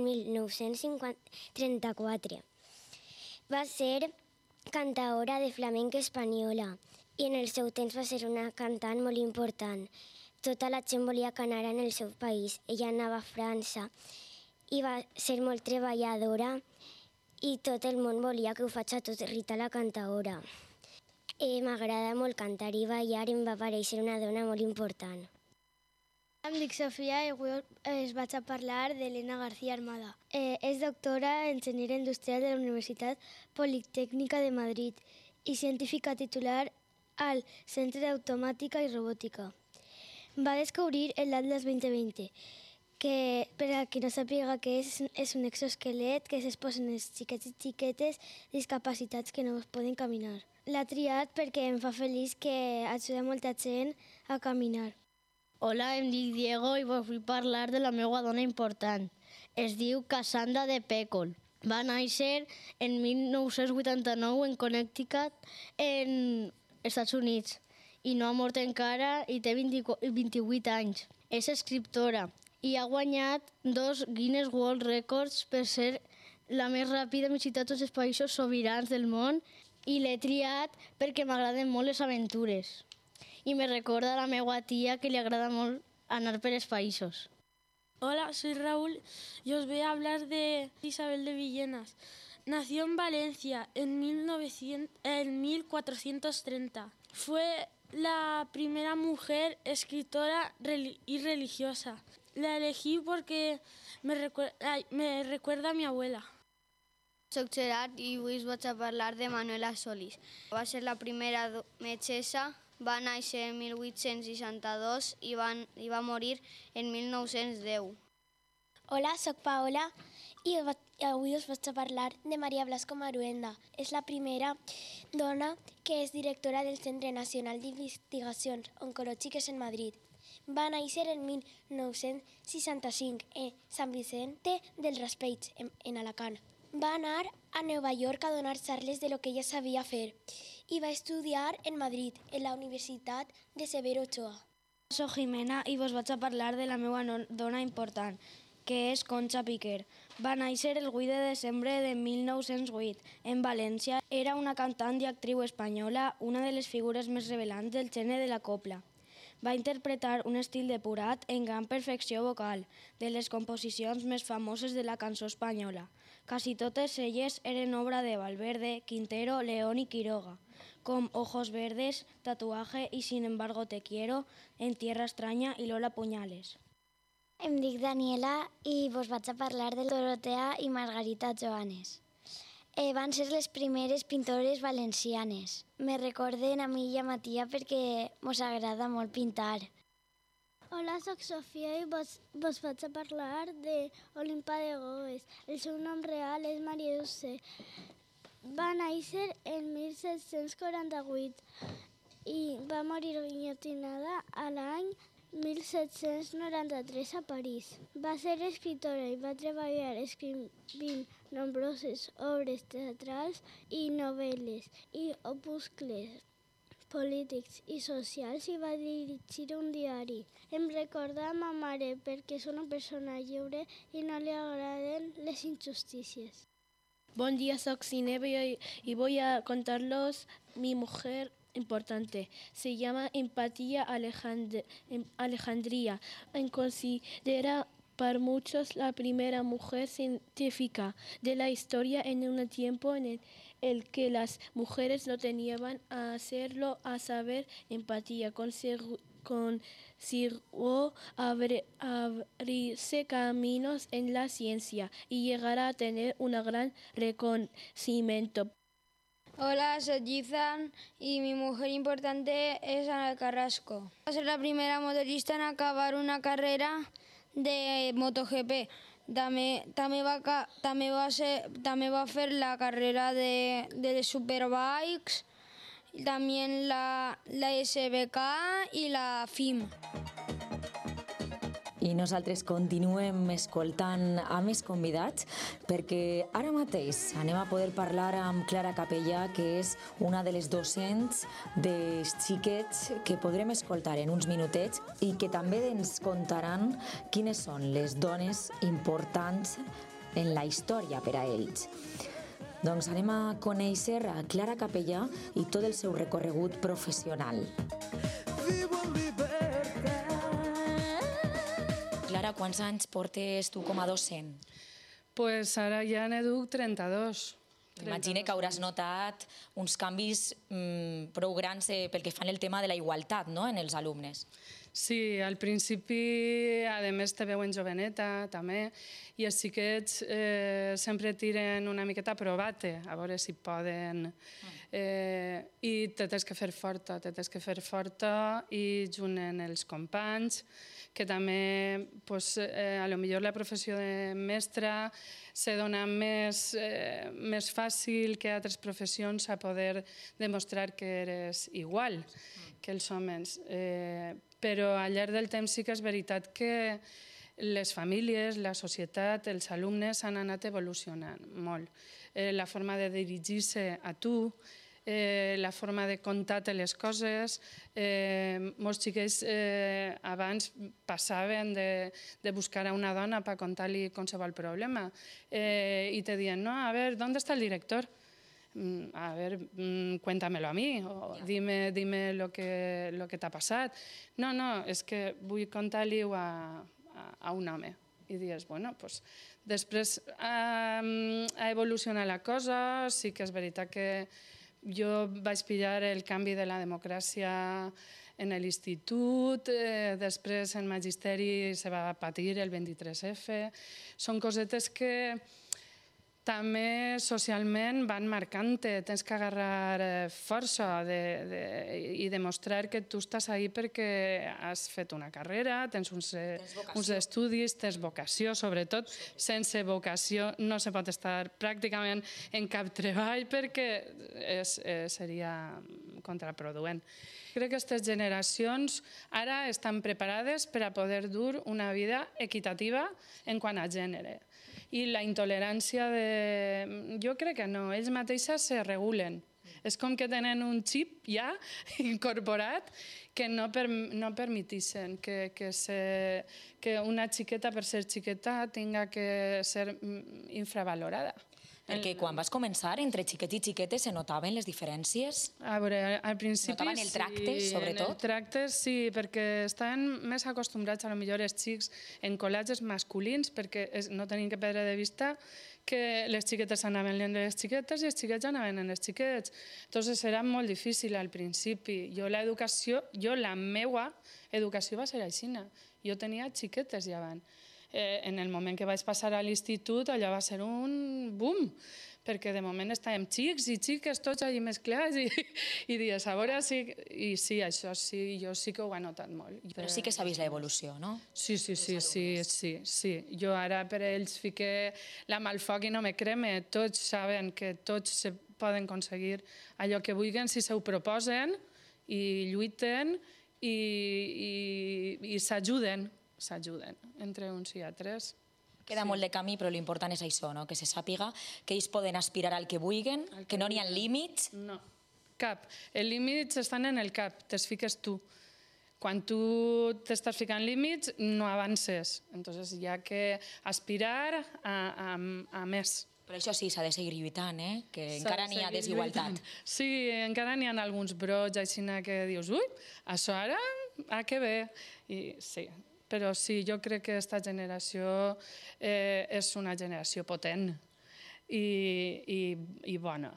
1934. Va ser cantaora de flamenc espanyola i en el seu temps va ser una cantant molt important. Tota la gent volia que anara en el seu país. Ella anava a França i va ser molt treballadora i tot el món volia que ho faig a tot Rita la cantaora. M'agrada molt cantar i ballar i em va parèixer una dona molt important.
Em dic Sofia i avui us vaig a parlar d'Elena García Armada. És doctora en Enginyeria Industrial de la Universitat Politécnica de Madrid i científica titular al Centre d'Automàtica i Robòtica. Va descobrir el Atlas 2020, que per a qui no sàpiga què és un exoesquelet que es posen els xiquets i xiquetes discapacitats que no poden caminar. L'ha triat perquè em fa feliç que ajuda molta gent a caminar. Hola, em dic Diego i vos vull parlar de la meva dona important. Es diu Cassandra de Pecol. Va néixer en 1989 en Connecticut, en Estats Units, i no ha mort encara i té 28 anys. És escriptora i ha guanyat 2 Guinness World Records per ser la més ràpida en visitar tots els països sobirans del món i l'he triat perquè m'agraden molt les aventures. I me recorda a la meva tia que li agrada molt anar per els països.
Hola, soy Raúl y os voy a hablar de Isabel de Villenas. Nació en Valencia en 1430. Fue la primera mujer escritora y religiosa. La elegí porque me recuerda a mi abuela.
Soc Gerard i avui us vaig a parlar de Manuela Solís. Va ser la primera metgessa
va néixer en 1862 i va morir en 1910.
Hola, soc Paola i avui us vaig a parlar de María Blasco Maruenda. És la primera dona que és directora del Centre Nacional d'Investigacions Oncològiques en Madrid. Va néixer en 1965 a Sant Vicente del Raspeig, en Alacant. Va anar a Nova York a donar xarles de lo que ella sabia fer i va estudiar en Madrid, en la Universitat de Severo Ochoa.
Soc Jimena i vos vaig a parlar de la meva dona important, que és Concha Piquer. Va néixer el 8 de desembre de 1908 en València. Era una cantant i actriu espanyola, una de les figures més revelants del gènere de la copla. Va interpretar un estil depurat en gran perfecció vocal, de les composicions més famoses de la cançó espanyola. Quasi totes elles eren obra de Valverde, Quintero, León i Quiroga, com Ojos Verdes, Tatuaje i Sin embargo te quiero, En tierra extraña i Lola Puñales.
Em dic Daniela i vos vaig a parlar de Dorotea i Margarita Joanes. Van ser les primeres pintores valencianes. Me recorden a mi i a Matia perquè mos agrada molt pintar.
Hola, soc Sofia i vos vaig a parlar d'Olimpa de Goes. El seu nom real és Maria José. Va néixer en 1748 i va morir guillotinada a l'any 1793 a París. Va ser escriptora i va treballar escrivint nombroses obres teatrals i novel·les i opuscles polítics i socials i va dirigir un diari. Em recorda a ma mare perquè és una persona lliure i no li agraden les injustícies.
Buen día, soy Cinebe y voy a contarlos mi mujer importante. Se llama Empatía Alejandría. Considera para muchos la primera mujer científica de la historia en un tiempo en el que las mujeres no tenían a hacerlo, a saber, empatía. Consiguió abrirse caminos en la ciencia y llegar a tener un gran reconocimiento.
Hola, soy Gizan y mi mujer importante es Ana Carrasco. Va a ser la primera motorista en acabar una carrera de MotoGP. També va fer la carrera de Superbikes, también la SBK i la FIM.
I nosaltres continuem escoltant a més convidats perquè ara mateix anem a poder parlar amb Clara Capellà, que és una de les docents dels xiquets que podrem escoltar en uns minutets i que també ens contaran quines són les dones importants en la història per a ells. Doncs anem a conèixer a Clara Capellà i tot el seu recorregut professional. Clara, quants anys portes tu com a docent?
Pues ara ja n'educ 32.
M'imagino que hauràs notat uns canvis prou grans pel que fa en el tema de la igualtat, no?, en els alumnes.
Sí, al principi, a més, te veuen joveneta, també, i els xiquets sempre tiren una miqueta a provar-te, a veure si poden. I te tens que fer forta, i junt amb els companys, que també, a lo millor la professió de mestra se dona més fàcil que altres professions a poder demostrar que eres igual que els homes. Però al llarg del temps sí que és veritat que les famílies, la societat, els alumnes han anat evolucionant molt. La forma de dirigir-se a tu, la forma de contar-te les coses. Molts xiquets abans passaven de buscar a una dona per contar-li qualsevol problema i te diuen, no, a ver, ¿dónde está el director? A ver, cuéntamelo a mí, o dime lo que t'ha passat. No, és que vull contar-li-ho a un home. I dius, bueno, doncs després ha evolucionat la cosa, sí que és veritat que jo vaig pillar el canvi de la democràcia en l'institut, després en magisteri se va patir el 23F. Són cosetes que També socialment van marcant-te, tens que agarrar força i demostrar que tu estàs ahí perquè has fet una carrera, tens uns estudis, tens vocació, sobretot sense vocació no se pot estar pràcticament en cap treball perquè seria contraproduent. Crec que aquestes generacions ara estan preparades per a poder dur una vida equitativa en quant a gènere. I la intolerància jo crec que no, ells mateixes se regulen. És com que tenen un xip ja incorporat que no permetixen que una xiqueta per ser xiqueta tinga que ser infravalorada.
Perquè quan vas començar, entre xiquets i xiquetes, se notaven les diferències?
A veure, al principi sí.
Notaven el tracte, sobretot?
En el tracte sí, perquè estaven més acostumbrats, potser els xics, en col·legis masculins, perquè no tenim que perdre de vista que les xiquetes anaven en les xiquetes i els xiquets anaven en els xiquets. Entonces era molt difícil al principi. La meva educació va ser aixina. Jo tenia xiquetes ja abans. En el moment que vaig passar a l'institut, allò va ser un boom, perquè de moment estàvem xics i xiques tots allà mesclats i dies, a veure, i sí, això sí, jo sí que ho he notat molt.
Però sí que s'ha vist l'evolució, no?
Sí. Jo ara per ells fiqué la mà al foc i no me creme. Tots saben que tots poden aconseguir allò que vulguin si s'ho proposen i lluiten i s'ajuden entre uns i altres.
Queda molt de camí, però l'important és això, que se sàpiga que ells poden aspirar al que vulguin, que no n'hi ha límits.
No, cap. Els límits estan en el cap, te'ls fiques tu. Quan tu t'estàs ficant límits, no avances. Entonces hi ha que aspirar a més.
Però això sí, s'ha de seguir lluitant, que encara n'hi ha desigualtat.
Sí, encara n'hi ha alguns brots així que dius, ui, això ara, que bé. I sí. Però sí, jo crec que aquesta generació és una generació potent i bona.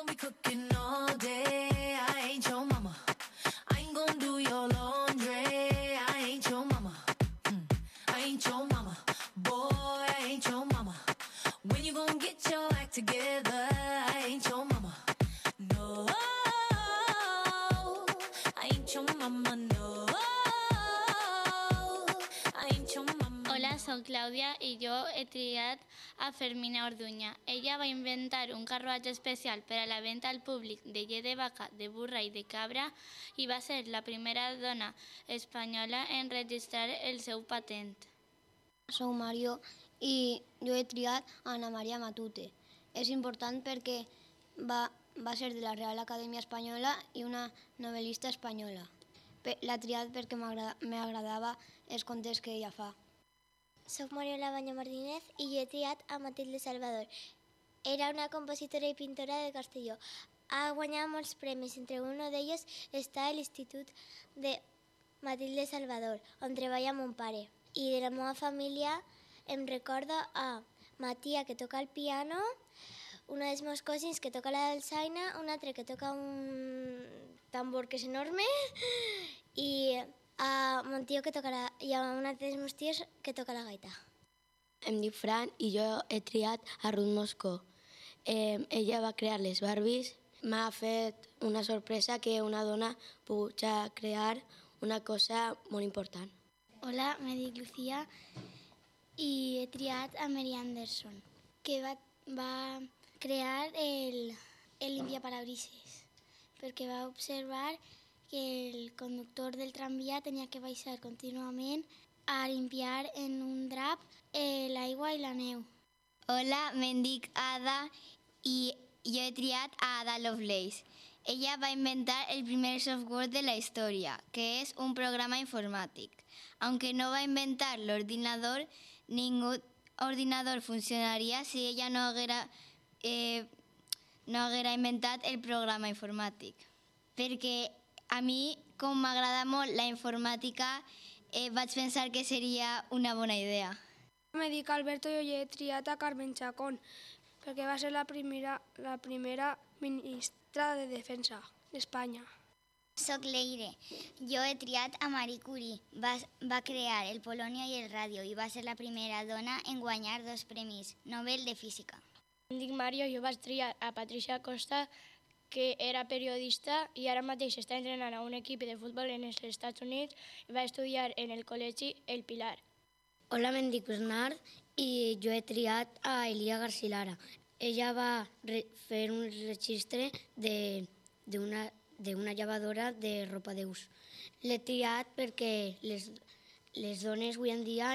Soc Clàudia i jo he triat a Fermina Orduña. Ella va inventar un carruatge especial per a la venda al públic de llet de vaca, de burra i de cabra i va ser la primera dona espanyola en registrar el seu patent.
Soc Mario i jo he triat Ana Maria Matute. És important perquè va ser de la Real Acadèmia Espanyola i una novel·lista espanyola. L'he triat perquè m'agradava els contes que ella fa.
Soc Mariola Baño Martínez i jo he triat a Matilde Salvador. Era una compositora i pintora de Castelló. Ha guanyat molts premis, entre un d'ells està a l'Institut de Matilde Salvador, on treballa mon pare. I de la meva família em recorda a Matia, que toca el piano, una dels meus cosins que toca la dolçaina, un altre que toca un tambor que és enorme i a mon tio que toca i a un altre dels meus tios que toca la gaita.
Em dic Fran i jo he triat a Ruth Moscó. Ella va crear les Barbies. M'ha fet una sorpresa que una dona pugui crear una cosa molt important.
Hola, me dic Lucía i he triat a Mary Anderson, que va crear el limpiaparabrises, perquè va observar que el conductor del tramvia tenia que baixar contínuament a limpiar en un drap l'aigua i la neu.
Hola, me'n dic Ada i jo he triat a Ada Lovelace. Ella va inventar el primer software de la història, que és un programa informàtic. Aunque no va inventar l'ordinador, ningún ordinador funcionaria si ella no haguera inventat el programa informàtic. Perquè a mi, com m'agrada molt la informàtica, vaig pensar que seria una bona idea.
Me dic Alberto i jo he triat a Carmen Chacón, perquè va ser la primera ministra de Defensa d'Espanya.
Soc Leire. Jo he triat a Marie Curie. Va crear el Polònia i el ràdio i va ser la primera dona en guanyar 2 premis Nobel de Física.
Em dic Mario, jo vaig triar a Patricia Costa, que era periodista i ara mateix està entrenant a un equip de futbol en els Estats Units i va estudiar en el col·legi El Pilar.
Hola, em dic Bernard i jo he triat a Elia Garcilara. Ella va fer un registre d'una llevadora de ropa d'ús. L'he triat perquè les dones avui en dia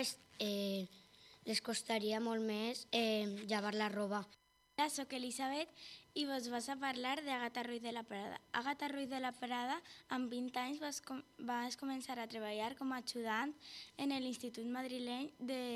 les costaria molt més llevar la roba.
Hola, soc Elisabet i vos vas a parlar d'Agatha Ruiz de la Prada. Agatha Ruiz de la Prada, amb 20 anys, vas començar a treballar com a ajudant en l'Institut Madrileny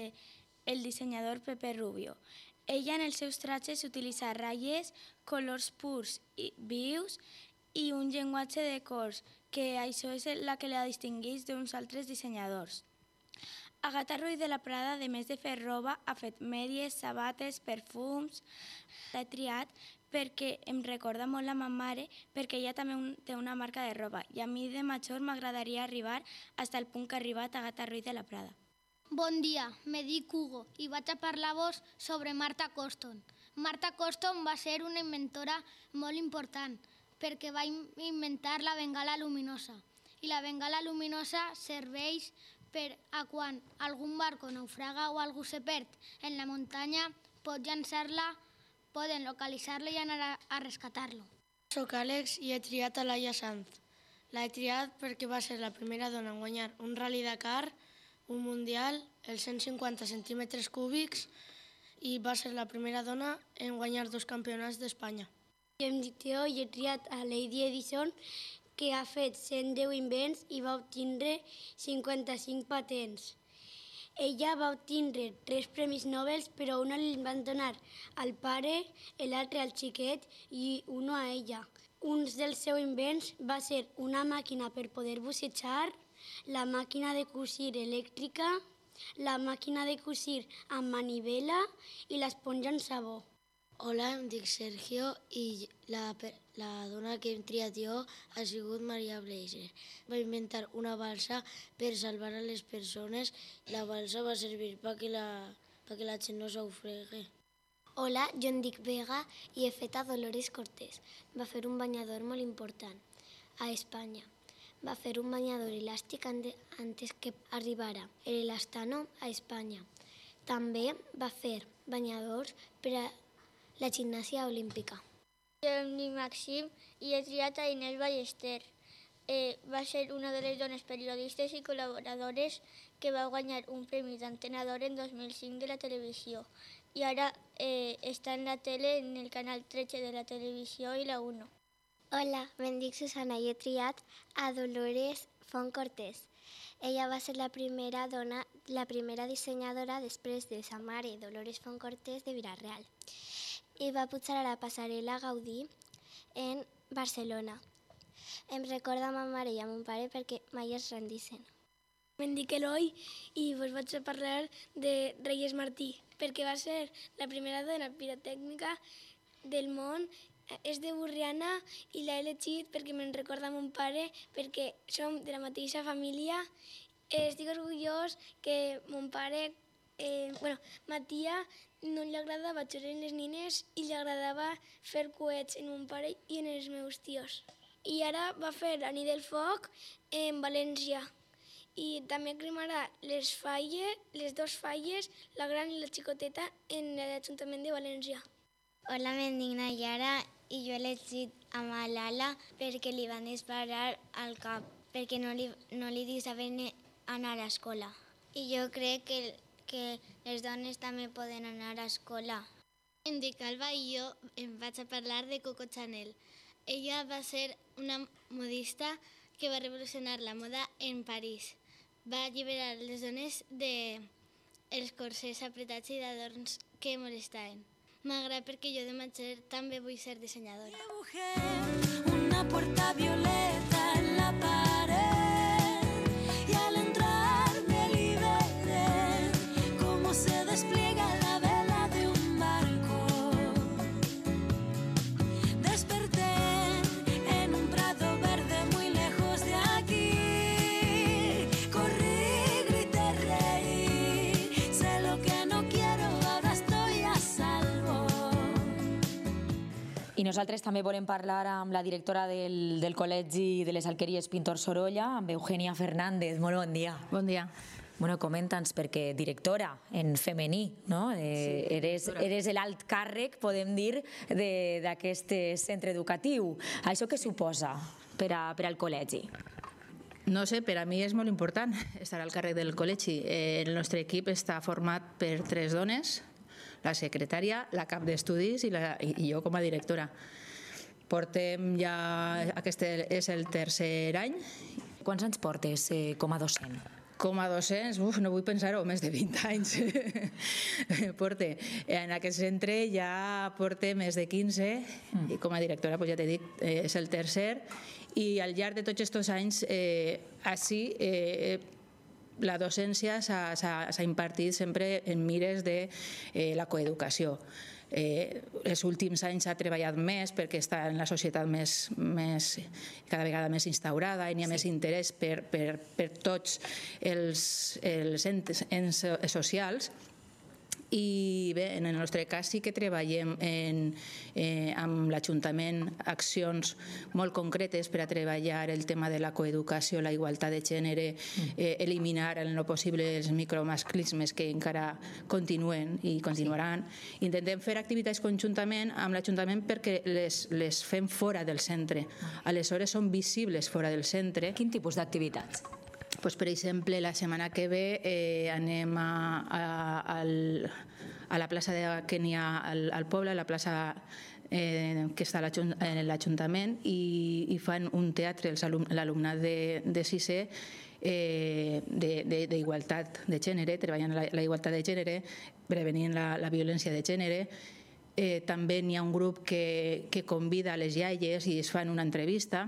del dissenyador Pepe Rubio. Ella en els seus trajes utilitza ratlles, colors purs i vius i un llenguatge de cors, que això és la que la distingeix d'uns altres dissenyadors. Agatha Ruiz de la Prada, a més de fer roba, ha fet mèdies, sabates, perfums. L'he triat perquè em recorda molt a ma mare, perquè ella també té una marca de roba i a mi de major m'agradaria arribar fins al punt que ha arribat Agatha Ruiz de la Prada.
Bon dia, me dic Hugo i vaig a parlar-vos sobre Martha Coston. Martha Coston va ser una inventora molt important perquè va inventar la bengala luminosa. I la bengala luminosa serveix per a quan algun barco naufraga o algú se perd en la muntanya, pot llançar-la, poden localitzar-la i anar a rescatar-lo.
Soc Àlex i he triat a Laia Sanz. L'he triat perquè va ser la primera dona en guanyar un Rally Dakar, un Mundial, els 150 centímetres cúbics i va ser la primera dona en guanyar 2 campionats d'Espanya.
Em dic Teo i he triat a Lady Edison, que ha fet 110 invents i va obtindre 55 patents. Ella va obtindre 3 premis Nobel, però un li van donar al pare, l'altre al xiquet i un a ella. Un dels seus invents va ser una màquina per poder bussejar, la màquina de cosir elèctrica, la màquina de cosir amb manivela i l'esponja amb sabó. Hola, em dic Sergio i la dona que hem triat jo ha sigut Maria Bleiser. Va inventar una balsa per salvar a les persones. La balsa va servir perquè la gent no s'ofregui.
Hola, jo em dic Vega i he fet a Dolores Cortés. Va fer un banyador molt important a Espanya. Va fer un banyador elàstic antes que arribara l'elastano a Espanya. També va fer banyadors per a la gimnàsia olímpica.
Jo em dic Maxim i he triat a Inés Ballester. Va ser una de les dones periodistes i col·laboradores que va guanyar un premi d'Antena d'Or en 2005 de la televisió. I ara està en la tele, en el canal 13 de la televisió i la 1.
Hola, em dic Susana i he triat a Dolores Font Cortés. Ella va ser la primera dona, la primera dissenyadora després de sa mare, Dolores Font Cortés, de Vila-real. I va pujar a la passarel·la Gaudí en Barcelona. Em recorda a ma mare i a mon pare perquè mai es rendissin.
Em dic Eloi i vos vaig a parlar de Reyes Martí, perquè va ser la primera dona pirotècnica del món. És de Borriana i l'he elegit perquè me'n recorda a mon pare, perquè som de la mateixa família. Estic orgullós que mon pare, Matia, no li agradava jugar en les nines i li agradava fer coets en mon pare i en els meus tios. I ara va fer la nit del foc en València. I també cremarà les 2 falles, la gran i la xicoteta, en l'Ajuntament de València.
Hola, em dic Nayara i jo he elegit a Malala perquè li van disparar al cap, perquè no li deixaven anar a l'escola. I jo crec que les dones també poden anar a escola.
Em dic Alba i jo em vaig a parlar de Coco Chanel. Ella va ser una modista que va revolucionar la moda en París. Va alliberar les dones dels corsets apretats i d'adorns que molestaven. M'agrada perquè jo de major també vull ser dissenyadora.
Una puerta violeta en la pared y al entrar me liberé cómo se despliega la vela de un barco. Desperté en un prado verde muy lejos de aquí. Corrí, grité, reí, sé lo que no quiero, ahora estoy a salvo.
I nosaltres també volem parlar amb la directora del Col·legi de les Alqueries Pintor Sorolla, amb Eugènia Fernández. Molt bon dia.
Bon dia.
Bueno, comenta'ns, perquè directora en femení, no? Eres l'alt càrrec, podem dir, d'aquest centre educatiu. Això què suposa per al col·legi?
No sé, per a mi és molt important estar al càrrec del col·legi. El nostre equip està format per 3 dones, la secretària, la cap d'estudis i jo com a directora. Portem ja... Aquest és el 3è any.
Quants anys portes com a docent?
Com a docents, no vull pensar-ho, més de 20 anys. En aquest centre ja porta més de 15 i com a directora, ja t'he dit, és el 3è, i al llarg de tots aquests anys així la docència s'ha impartit sempre en mires de la coeducació. Els últims anys s'ha treballat més perquè està en la societat cada vegada més instaurada i n'hi ha més interès per tots els ens socials. I bé, en el nostre cas sí que treballem amb l'Ajuntament accions molt concretes per a treballar el tema de la coeducació, la igualtat de gènere, eliminar en lo possible els micromasclismes que encara continuen i continuaran. Intentem fer activitats conjuntament amb l'Ajuntament perquè les fem fora del centre. Aleshores són visibles fora del centre.
Quin tipus d'activitats?
Per exemple, la setmana que ve anem a la plaça que n'hi ha al poble, a la plaça que està a l'Ajuntament, i fan un teatre, l'alumnat de 6è, d'igualtat de gènere, treballant la igualtat de gènere, prevenint la violència de gènere. També n'hi ha un grup que convida a les iaies i es fan una entrevista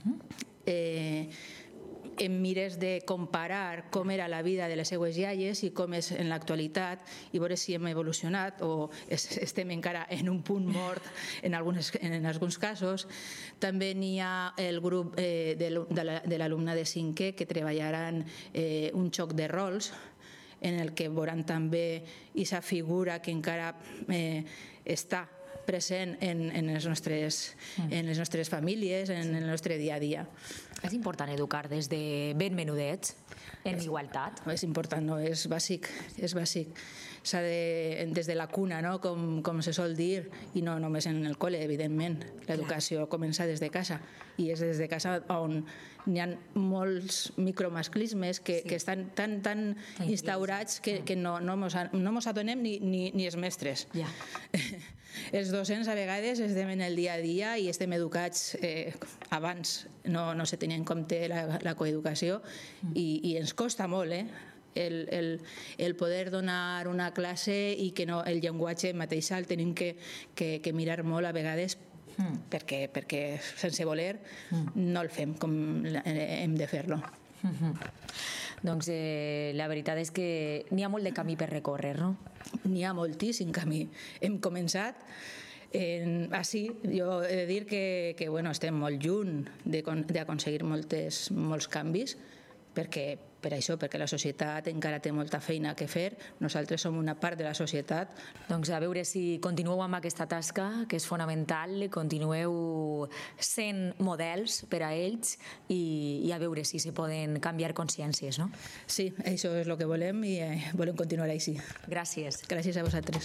en mires de comparar com era la vida de les seues iaies i com és en l'actualitat i veure si hem evolucionat o estem encara en un punt mort en alguns casos. També n'hi ha el grup de l'alumne de 5è que treballaran un joc de rols en el que veuran també aquesta figura que encara està present en les nostres famílies, en el nostre dia a dia.
És important educar des de ben menudets en igualtat?
És important, no? És bàsic. S'ha de, des de la cuna, no? Com se sol dir, i no només en el col·le, evidentment. L'educació comença des de casa, i és des de casa on n'hi ha molts micromasclismes que estan tan instaurats que no mos adonem ni els mestres. Els docents a vegades estem en el dia a dia i estem educats abans, no se tenia en compte la coeducació i ens costa molt, el poder donar una classe i que el llenguatge mateix el tenim que mirar molt a vegades perquè sense voler no el fem com hem de fer-lo.
Doncs la veritat és que n'hi ha molt de camí per recórrer, no?
N'hi ha moltíssim camí. Hem començat així. Jo he de dir que estem molt lluny d'aconseguir molts canvis, per això, perquè la societat encara té molta feina que fer. Nosaltres som una part de la societat.
Doncs a veure si continueu amb aquesta tasca, que és fonamental, continueu sent models per a ells i a veure si se poden canviar consciències, no?
Sí, això és el que volem i volem continuar així.
Gràcies.
Gràcies a vosaltres.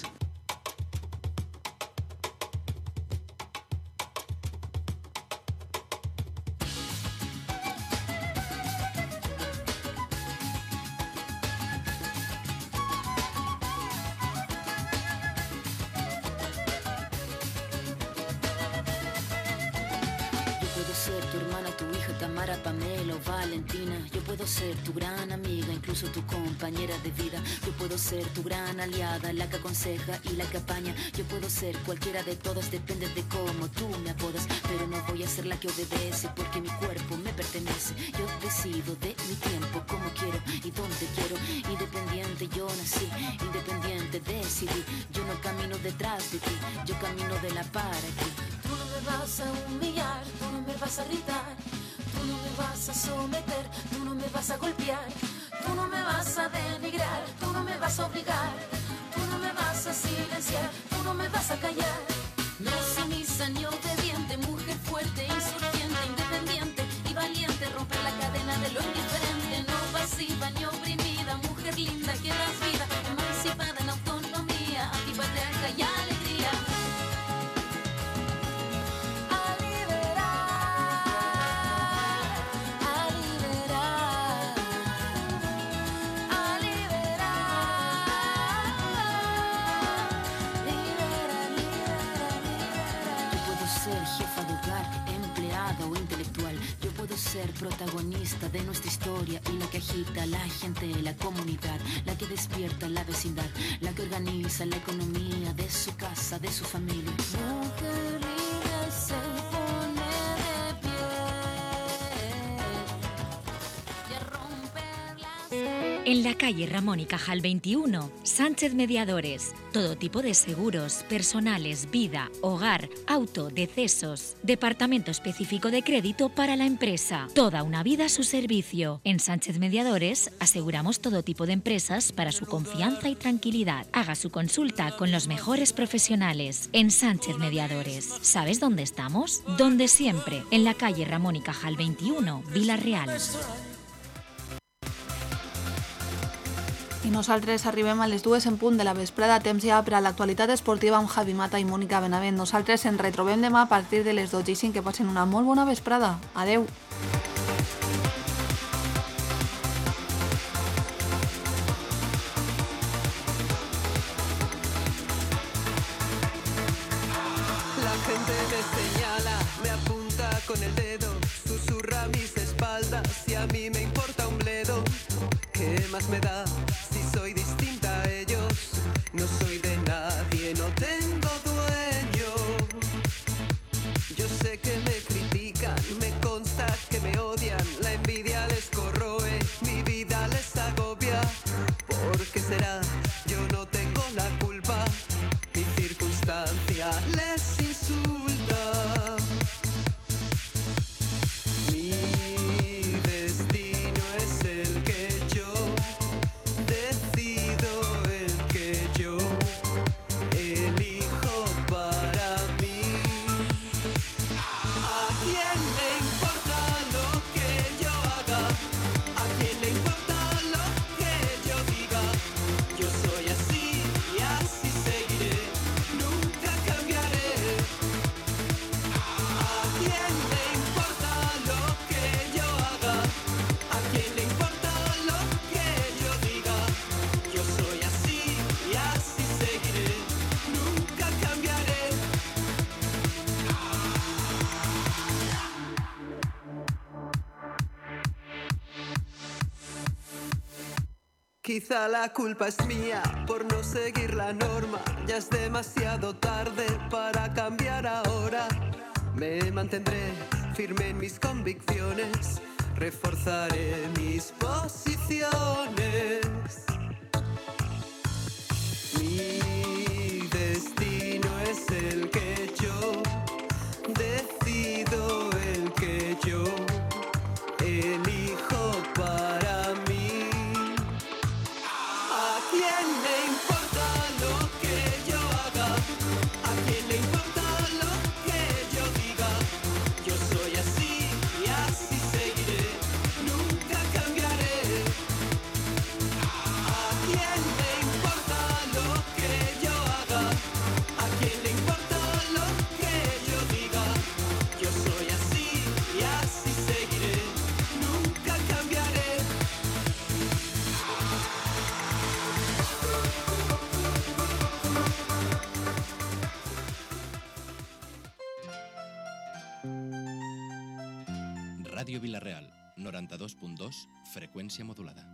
Yo puedo ser tu gran amiga, incluso tu compañera de vida. Yo puedo ser tu gran aliada, la que aconseja y la que apaña. Yo puedo ser cualquiera de todas, depende de cómo tú me apodas. Pero no voy a ser la que obedece, porque mi cuerpo me pertenece. Yo decido de mi tiempo, cómo quiero y dónde quiero. Independiente yo nací, independiente decidí. Yo no camino detrás de ti, yo camino de la para ti.
Tú no me vas a humillar, tú no me vas a gritar. Tú no me vas a someter, tú no me vas a golpear, tú no me vas a denigrar, tú no me vas a obligar, tú no me vas a silenciar, tú no me vas a callar. No, sí, mi señor.
ser protagonista de nuestra historia y la que agita a la gente, la comunidad, la que despierta la vecindad, la que organiza la economía de su casa, de su familia.
Mujer libre se pone de pie y a romper las...
En la calle Ramón y Cajal 21, Sánchez Mediadores. Todo tipo de seguros, personales, vida, hogar, auto, decesos. Departamento específico de crédito para la empresa. Toda una vida a su servicio. En Sánchez Mediadores aseguramos todo tipo de empresas para su confianza y tranquilidad. Haga su consulta con los mejores profesionales. En Sánchez Mediadores. ¿Sabes dónde estamos? Donde siempre. En la calle Ramón y Cajal 21, Vila-real.
I nosaltres arribem a les 2 en punt de la vesprada, temps ja per a l'actualitat esportiva amb Javi Mata i Mònica Benavent. Nosaltres ens retrobem demà a partir de les 12:05, que passen una molt bona vesprada. Adeu!
La gente me señala, me apunta con el dedo, susurra a mis espaldas y a mí me importa un bledo. ¿Qué más me da si soy distinta a ellos? No soy de nadie, no tengo dueño. Yo sé que me critican, me consta que me odian, la envidia les corroe, mi vida les agobia. ¿Por qué será? Yo no tengo la culpa, mi circunstancia les insulta. Mi destino es el que yo decido, el que yo elijo para mí. ¿A quién le importa lo que yo haga? ¿A quién le importa lo que yo diga? Yo soy así y así seguiré, nunca cambiaré. ¿A quién le importa lo que yo haga? ¿A quién le importa lo que yo diga? Yo soy así y así seguiré, nunca cambiaré. Quizá la culpa es mía por no seguir la norma. Ya es demasiado tarde para cambiar ahora. Me mantendré firme en mis convicciones, reforzaré mis posiciones. Mi destino es el que yo decido, el que yo elijo para mí. ¿A quién le importa lo que yo haga? ¿A quién le importa lo que yo diga? Yo soy así y así seguiré, nunca cambiaré. ¿A quién le importa lo que yo haga? ¿A quién le importa lo que yo diga? Yo soy así y así seguiré, nunca cambiaré.
Ràdio Vila-real, 92.2, freqüència modulada.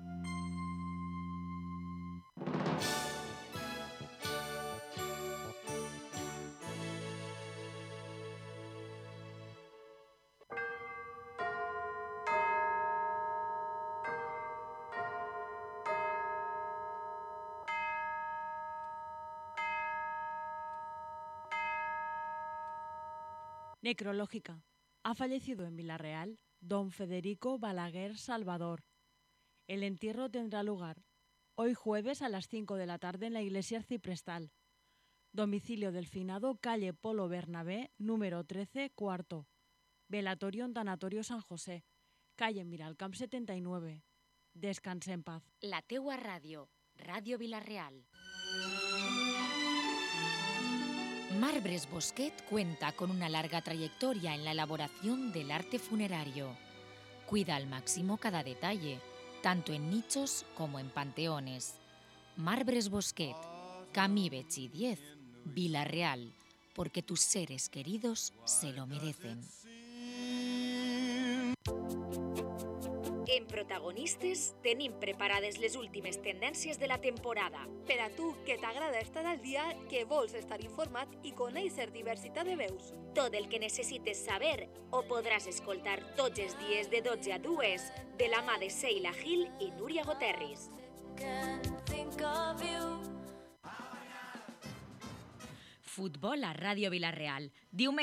Necrológica. Ha fallecido en Vila-real don Federico Balaguer Salvador. El entierro tendrá lugar hoy jueves a las 5 de la tarde en la iglesia arciprestal. Domicilio del finado, calle Polo Bernabé, número 13, cuarto. Velatorio en Tanatorio San José, calle Miralcamp 79. Descanse en paz.
La teua ràdio, Ràdio Vila-real. Marbres Bosquet cuenta con una larga trayectoria en la elaboración del arte funerario. Cuida al máximo cada detalle, tanto en nichos como en panteones. Marbres Bosquet, Camí Betxí 10, Vila-real, porque tus seres queridos se lo merecen. En Protagonistes tenim preparades les últimes tendències de la temporada.
Per a tu, que t'agrada estar al dia, que vols estar informat i conèixer diversitat de veus.
Tot el que necessites saber ho podràs escoltar tots els dies de 12 a 2 de la mà de Sheila Gil i Núria Goterris. Futbol a Ràdio Vila-real. Diumenge